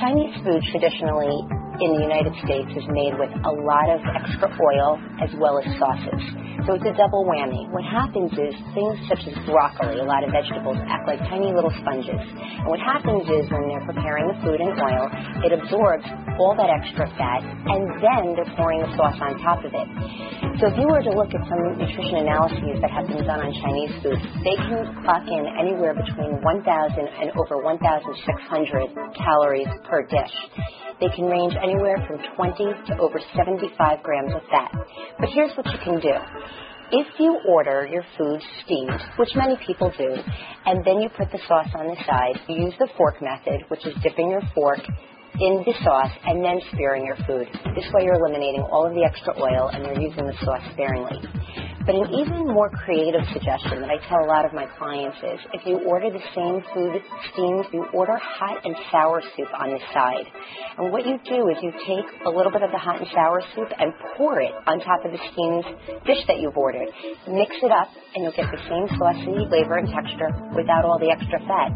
Chinese food traditionally in the United States is made with a lot of extra oil as well as sauces. So it's a double whammy. What happens is things such as broccoli, a lot of vegetables, act like tiny little sponges. And what happens is when they're preparing the food in oil, it absorbs all that extra fat, and then they're pouring the sauce on top of it. So if you were to look at some nutrition analyses that have been done on Chinese food, they can clock in anywhere between 1,000 and over 1,600 calories per dish. They can range anywhere from 20 to over 75 grams of fat. But here's what you can do. If you order your food steamed, which many people do, and then you put the sauce on the side, you use the fork method, which is dipping your fork in the sauce and then spearing your food. This way you're eliminating all of the extra oil and you're using the sauce sparingly. But an even more creative suggestion that I tell a lot of my clients is if you order the same food steamed, you order hot and sour soup on the side. And what you do is you take a little bit of the hot and sour soup and pour it on top of the steamed dish that you've ordered. Mix it up and you'll get the same saucy flavor and texture without all the extra fat.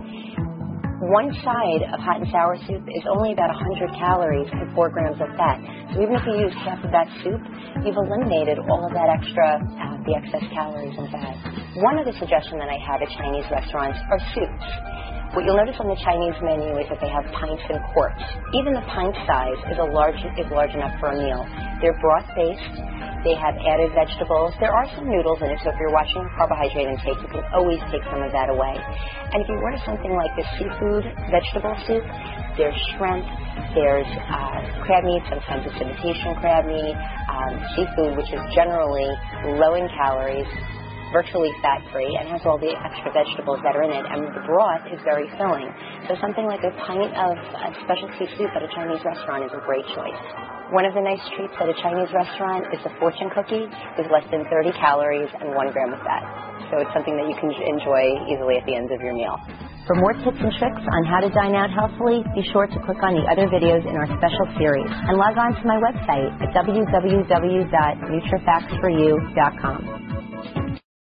One side of hot and sour soup is only about 100 calories and 4 grams of fat. So even if you use half of that soup, you've eliminated all of that extra, the excess calories and fat. One other suggestion that I have at Chinese restaurants are soups. What you'll notice on the Chinese menu is that they have pints and quarts. Even the pint size is large enough for a meal. They're broth-based. They have added vegetables. There are some noodles in it, so if you're watching your carbohydrate intake, you can always take some of that away. And if you order something like the seafood vegetable soup, there's shrimp, there's crab meat, sometimes it's imitation crab meat, seafood, which is generally low in calories, virtually fat-free, and has all the extra vegetables that are in it, and the broth is very filling. So something like a pint of specialty soup at a Chinese restaurant is a great choice. One of the nice treats at a Chinese restaurant is a fortune cookie with less than 30 calories and 1 gram of fat. So it's something that you can enjoy easily at the end of your meal. For more tips and tricks on how to dine out healthfully, be sure to click on the other videos in our special series and log on to my website at www.nutrifactsforyou.com.